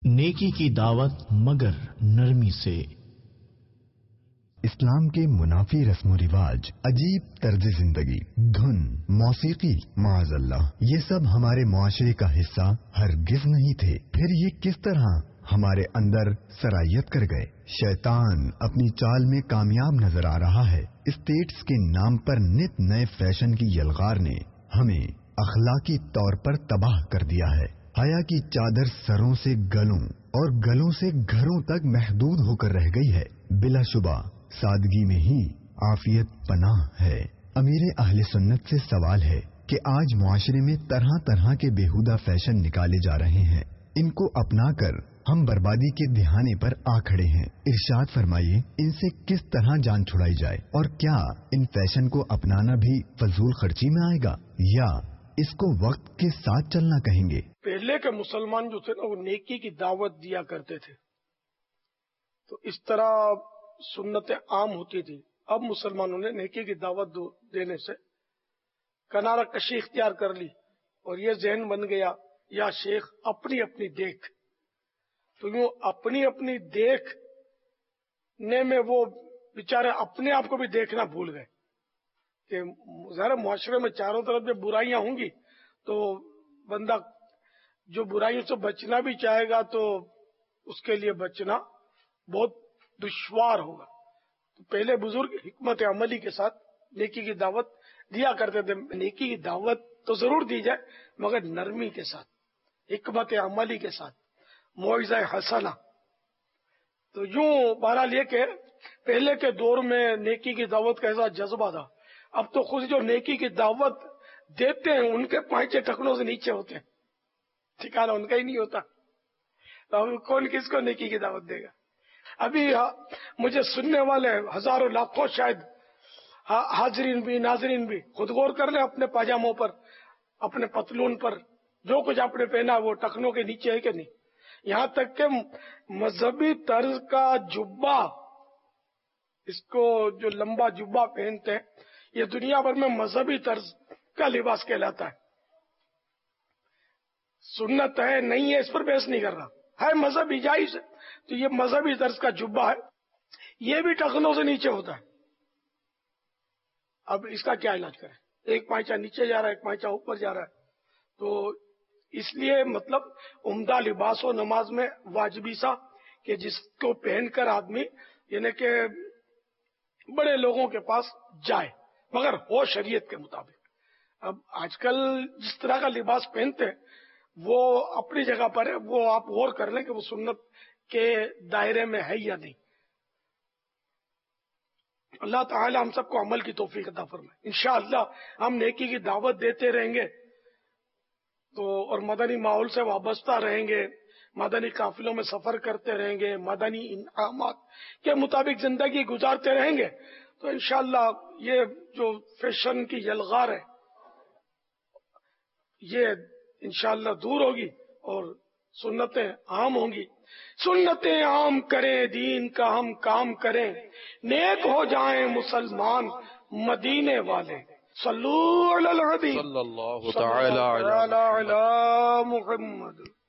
نیکی کی دعوت مگر نرمی سے۔ اسلام کے منافی رسم و رواج، عجیب طرز زندگی، دھن، موسیقی، معاذ اللہ، یہ سب ہمارے معاشرے کا حصہ ہرگز نہیں تھے۔ پھر یہ کس طرح ہمارے اندر سرایت کر گئے؟ شیطان اپنی چال میں کامیاب نظر آ رہا ہے۔ اسٹیٹس کے نام پر نت نئے فیشن کی یلغار نے ہمیں اخلاقی طور پر تباہ کر دیا ہے۔ حیا کی چادر سروں سے گلوں اور گلوں سے گھروں تک محدود ہو کر رہ گئی ہے۔ بلا شبہ سادگی میں ہی عافیت پناہ ہے۔ امیر اہل سنت سے سوال ہے کہ آج معاشرے میں طرح طرح کے بیہودہ فیشن نکالے جا رہے ہیں، ان کو اپنا کر ہم بربادی کے دہانے پر آ کھڑے ہیں۔ ارشاد فرمائیے، ان سے کس طرح جان چھڑائی جائے؟ اور کیا ان فیشن کو اپنانا بھی فضول خرچی میں آئے گا، یا اس کو وقت کے ساتھ چلنا کہیں گے؟ پہلے کے مسلمان جو تھے نا، وہ نیکی کی دعوت دیا کرتے تھے، تو اس طرح سنتیں عام ہوتی تھی۔ اب مسلمانوں نے نیکی کی دعوت دینے سے کنارہ کشی اختیار کر لی، اور یہ ذہن بن گیا یا شیخ اپنی اپنی دیکھ، تو یوں اپنی اپنی دیکھنے میں وہ بیچارے اپنے آپ کو بھی دیکھنا بھول گئے کہ ظاہر معاشرے میں چاروں طرف جب برائیاں ہوں گی تو بندہ جو برائیوں سے بچنا بھی چاہے گا تو اس کے لیے بچنا بہت دشوار ہوگا۔ تو پہلے بزرگ حکمت عملی کے ساتھ نیکی کی دعوت دیا کرتے تھے۔ نیکی کی دعوت تو ضرور دی جائے، مگر نرمی کے ساتھ، حکمت عملی کے ساتھ، موعظہ حسنہ۔ تو یوں بہرحال یہ کہ پہلے کے دور میں نیکی کی دعوت کا ایسا جذبہ تھا۔ اب تو خود جو نیکی کی دعوت دیتے ہیں ان کے پانچے ٹخنوں سے نیچے ہوتے ہیں، ٹھکانہ ان کا ہی نہیں ہوتا، تو اب کون کس کو نیکی کی دعوت دے گا؟ ابھی مجھے سننے والے ہزاروں لاکھوں شاید حاضرین بھی ناظرین بھی خود غور کر لیں اپنے پاجاموں پر، اپنے پتلون پر، جو کچھ آپ نے پہنا وہ ٹخنوں کے نیچے ہے کہ نہیں؟ یہاں تک کہ مذہبی طرز کا جبہ، اس کو جو لمبا جبہ پہنتے ہیں، یہ دنیا بھر میں مذہبی طرز کا لباس کہلاتا ہے۔ سنت ہے نہیں ہے اس پر بحث نہیں کر رہا، ہے مذہبی جائز ہے، تو یہ مذہبی طرز کا جبہ ہے، یہ بھی ٹخنوں سے نیچے ہوتا ہے۔ اب اس کا کیا علاج کریں؟ ایک پائچہ نیچے جا رہا ہے، ایک پائچہ اوپر جا رہا ہے، تو اس لیے مطلب عمدہ لباس و نماز میں واجبی سا کہ جس کو پہن کر آدمی یعنی کہ بڑے لوگوں کے پاس جائے، مگر ہو شریعت کے مطابق۔ اب آج کل جس طرح کا لباس پہنتے ہیں وہ اپنی جگہ پر ہے، وہ آپ غور کر لیں کہ وہ سنت کے دائرے میں ہے یا نہیں۔ اللہ تعالی ہم سب کو عمل کی توفیق عطا فرمائے۔ انشاءاللہ ہم نیکی کی دعوت دیتے رہیں گے تو اور مدنی ماحول سے وابستہ رہیں گے، مدنی قافلوں میں سفر کرتے رہیں گے، مدنی انعامات کے مطابق زندگی گزارتے رہیں گے، تو انشاءاللہ یہ جو فیشن کی یلغار ہے یہ انشاءاللہ دور ہوگی اور سنتیں عام ہوں گی۔ سنتیں عام کریں، دین کا ہم کام کریں، نیک ہو جائیں مسلمان مدینے والے۔ صلو علی الحبیب صلی اللہ تعالی علی محمد۔